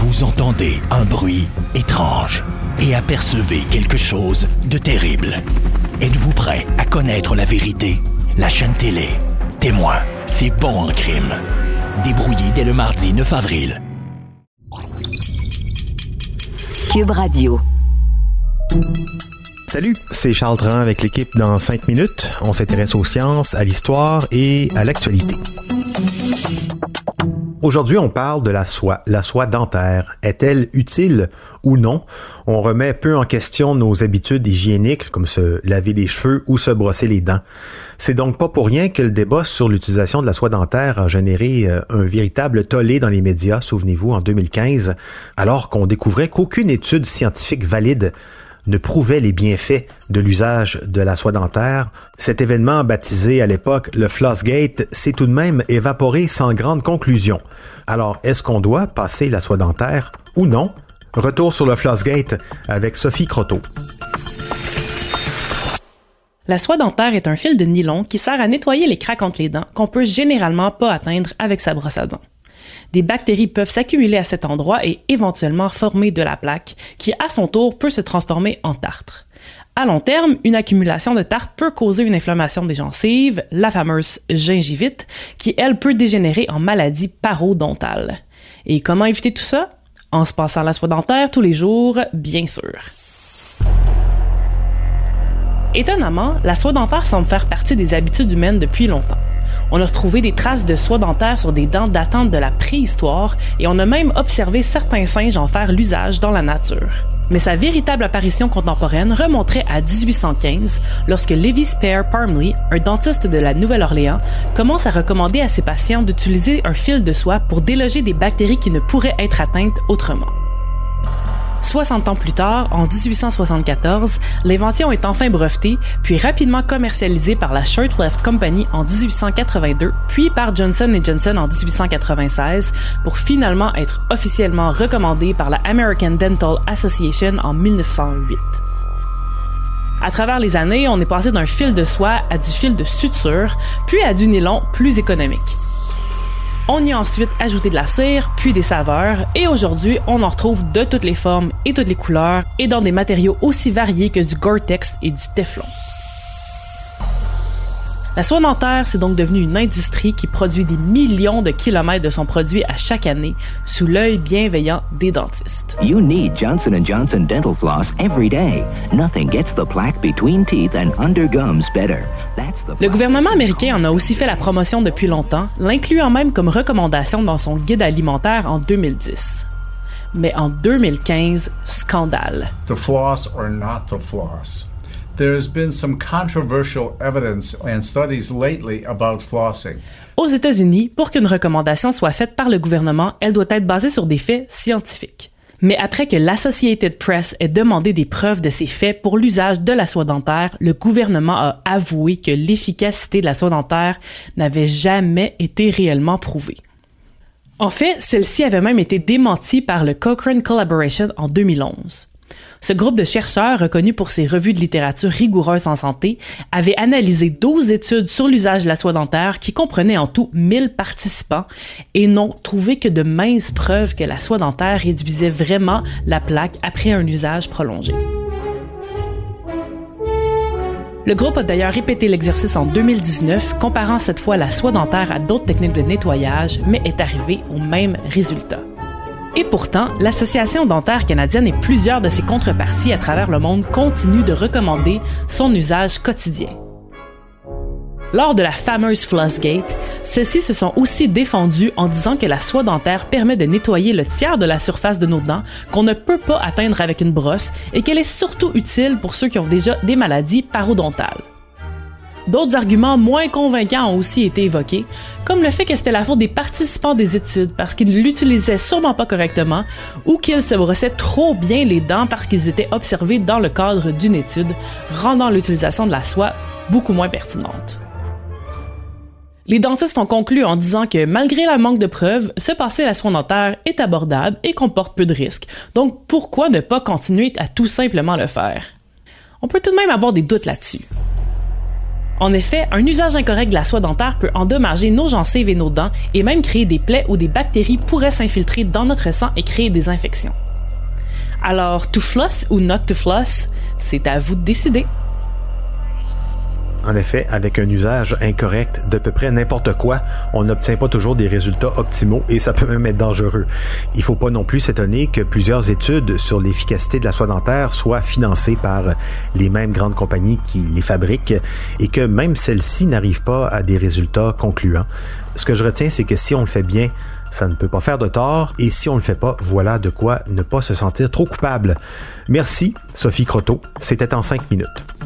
Vous entendez un bruit étrange et apercevez quelque chose de terrible. Êtes-vous prêt à connaître la vérité? La chaîne télé Témoin, c'est bon en crime. Débrouillé dès le mardi 9 avril. Cube Radio. Salut, c'est Charles Dran avec l'équipe dans 5 minutes. On s'intéresse aux sciences, à l'histoire et à l'actualité. Aujourd'hui, on parle de la soie dentaire. Est-elle utile ou non? On remet peu en question nos habitudes hygiéniques, comme se laver les cheveux ou se brosser les dents. C'est donc pas pour rien que le débat sur l'utilisation de la soie dentaire a généré un véritable tollé dans les médias, souvenez-vous, en 2015, alors qu'on découvrait qu'aucune étude scientifique valide ne prouvait les bienfaits de l'usage de la soie dentaire. Cet événement, baptisé à l'époque le Flossgate, s'est tout de même évaporé sans grande conclusion. Alors, est-ce qu'on doit passer la soie dentaire ou non? Retour sur le Flossgate avec Sophie Croteau. La soie dentaire est un fil de nylon qui sert à nettoyer les craques entre les dents qu'on peut généralement pas atteindre avec sa brosse à dents. Des bactéries peuvent s'accumuler à cet endroit et éventuellement former de la plaque, qui à son tour peut se transformer en tartre. À long terme, une accumulation de tartre peut causer une inflammation des gencives, la fameuse gingivite, qui elle peut dégénérer en maladie parodontale. Et comment éviter tout ça? En se passant la soie dentaire tous les jours, bien sûr. Étonnamment, la soie dentaire semble faire partie des habitudes humaines depuis longtemps. On a retrouvé des traces de soie dentaire sur des dents datant de la préhistoire et on a même observé certains singes en faire l'usage dans la nature. Mais sa véritable apparition contemporaine remonterait à 1815, lorsque Levi Spear Parmley, un dentiste de la Nouvelle-Orléans, commence à recommander à ses patients d'utiliser un fil de soie pour déloger des bactéries qui ne pourraient être atteintes autrement. 60 ans plus tard, en 1874, l'invention est enfin brevetée, puis rapidement commercialisée par la Shirtlift Company en 1882, puis par Johnson & Johnson en 1896, pour finalement être officiellement recommandée par la American Dental Association en 1908. À travers les années, on est passé d'un fil de soie à du fil de suture, puis à du nylon plus économique. On y a ensuite ajouté de la cire, puis des saveurs, et aujourd'hui, on en retrouve de toutes les formes et toutes les couleurs, et dans des matériaux aussi variés que du Gore-Tex et du Teflon. La soie dentaire, c'est donc devenu une industrie qui produit des millions de kilomètres de son produit à chaque année, sous l'œil bienveillant des dentistes. You need Johnson & Johnson Dental Floss every day. Nothing gets the plaque between teeth and under gums better. Le gouvernement américain en a aussi fait la promotion depuis longtemps, l'incluant même comme recommandation dans son guide alimentaire en 2010. Mais en 2015, scandale. To floss or not to floss. There has been some controversial evidence and studies lately about flossing. Aux États-Unis, pour qu'une recommandation soit faite par le gouvernement, elle doit être basée sur des faits scientifiques. Mais après que l'Associated Press ait demandé des preuves de ces faits pour l'usage de la soie dentaire, le gouvernement a avoué que l'efficacité de la soie dentaire n'avait jamais été réellement prouvée. En fait, celle-ci avait même été démentie par le Cochrane Collaboration en 2011. Ce groupe de chercheurs, reconnu pour ses revues de littérature rigoureuses en santé, avait analysé 12 études sur l'usage de la soie dentaire qui comprenaient en tout 1000 participants et n'ont trouvé que de minces preuves que la soie dentaire réduisait vraiment la plaque après un usage prolongé. Le groupe a d'ailleurs répété l'exercice en 2019, comparant cette fois la soie dentaire à d'autres techniques de nettoyage, mais est arrivé au même résultat. Et pourtant, l'Association dentaire canadienne et plusieurs de ses contreparties à travers le monde continuent de recommander son usage quotidien. Lors de la fameuse Flossgate, ceux-ci se sont aussi défendus en disant que la soie dentaire permet de nettoyer le tiers de la surface de nos dents qu'on ne peut pas atteindre avec une brosse et qu'elle est surtout utile pour ceux qui ont déjà des maladies parodontales. D'autres arguments moins convaincants ont aussi été évoqués, comme le fait que c'était la faute des participants des études parce qu'ils ne l'utilisaient sûrement pas correctement ou qu'ils se brossaient trop bien les dents parce qu'ils étaient observés dans le cadre d'une étude, rendant l'utilisation de la soie beaucoup moins pertinente. Les dentistes ont conclu en disant que malgré le manque de preuves, se passer la soie dentaire est abordable et comporte peu de risques, donc pourquoi ne pas continuer à tout simplement le faire? On peut tout de même avoir des doutes là-dessus. En effet, un usage incorrect de la soie dentaire peut endommager nos gencives et nos dents et même créer des plaies où des bactéries pourraient s'infiltrer dans notre sang et créer des infections. Alors, to floss ou not to floss, c'est à vous de décider. En effet, avec un usage incorrect d'à peu près n'importe quoi, on n'obtient pas toujours des résultats optimaux et ça peut même être dangereux. Il faut pas non plus s'étonner que plusieurs études sur l'efficacité de la soie dentaire soient financées par les mêmes grandes compagnies qui les fabriquent et que même celles-ci n'arrivent pas à des résultats concluants. Ce que je retiens, c'est que si on le fait bien, ça ne peut pas faire de tort, et si on le fait pas, voilà de quoi ne pas se sentir trop coupable. Merci, Sophie Croteau. C'était en 5 minutes.